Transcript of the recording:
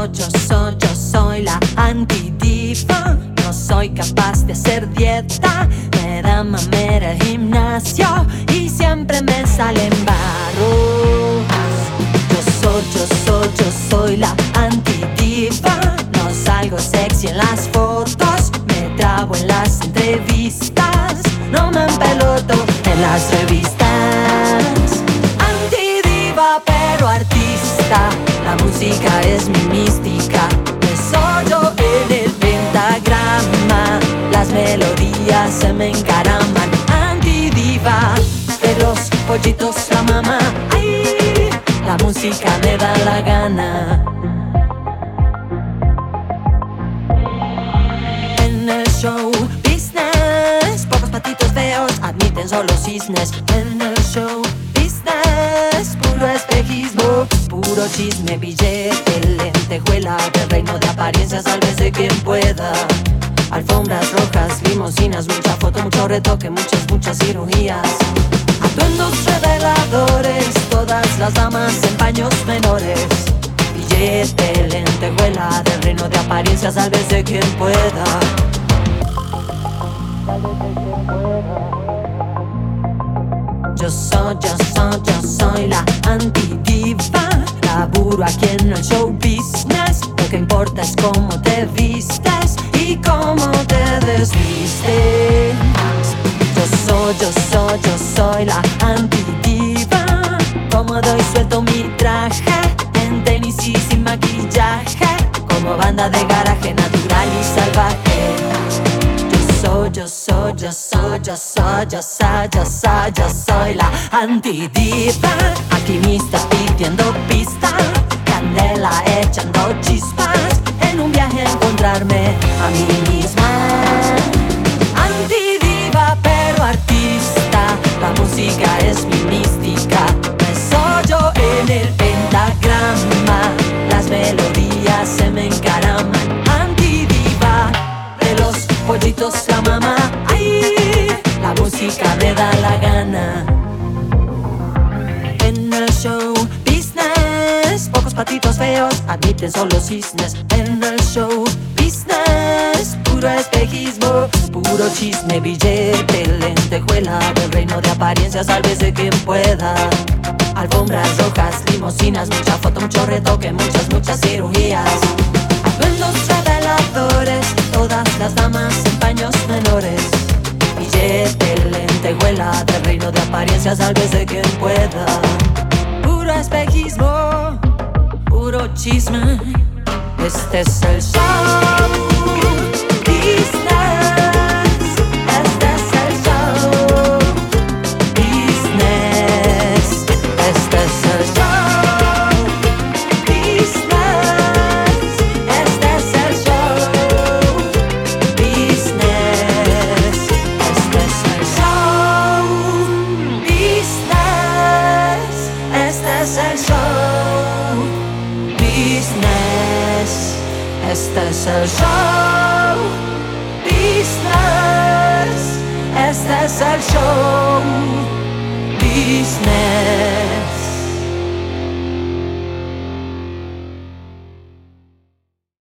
Yo soy la antidiva. No soy capaz de hacer dieta, me da mamera el gimnasio y siempre me salen barros. Yo soy la antidiva. No salgo sexy en las fotos, me trabo en las entrevistas, no me empeloto en las revistas. Antidiva pero artista, la música es mi mística. Me sollo en el pentagrama, las melodías se me encaraman. Antidiva, de los pollitos la mamá. Ay, la música me da la gana. En el show business, pocos patitos feos admiten solo cisnes. En el show business, puro espejismo, puro chisme, billete, lentejuela. Del reino de apariencias, sálvese quien pueda. Alfombras rojas, limusinas, mucha foto, mucho retoque, muchas cirugías. Atuendos reveladores, todas las damas en paños menores. Billete, lentejuela, del reino de apariencias, sálvese quien pueda. Yo soy la antidiva. Laburo aquí en el show business. Lo que importa es cómo te vistes y cómo te desvistes. Yo soy la antidiva. Cómodo y suelto mi traje, en tenis y sin maquillaje, como banda de garaje, natural y salvaje. Yo soy la antidiva. Alquimista pidiendo pista, candela echando chispas, en un viaje a encontrarme a mí misma. Antidiva pero artista, la música es mi mística. Me sollo en el pentagrama, las melodías se me encaraman. Antidiva, de los pollitos la mamá. Ay, la música me da la gana. En el show business, pocos patitos feos admiten solo cisnes. En el show business, puro espejismo, puro chisme, billete, lentejuela. Del reino de apariencias, sálvese quien pueda. Alfombras rojas, limusinas, mucha foto, mucho retoque, muchas cirugías. Atuendos reveladores, todas las damas en paños menores. Billete, lentejuela, del reino de apariencias, sálvese quien pueda. Puro espejismo, puro chisme. Este es el show business. Este es el show business. Este es el show business. Este es el show business. Este es el show business. Este es el show business. Este es el show business. Este es el show business.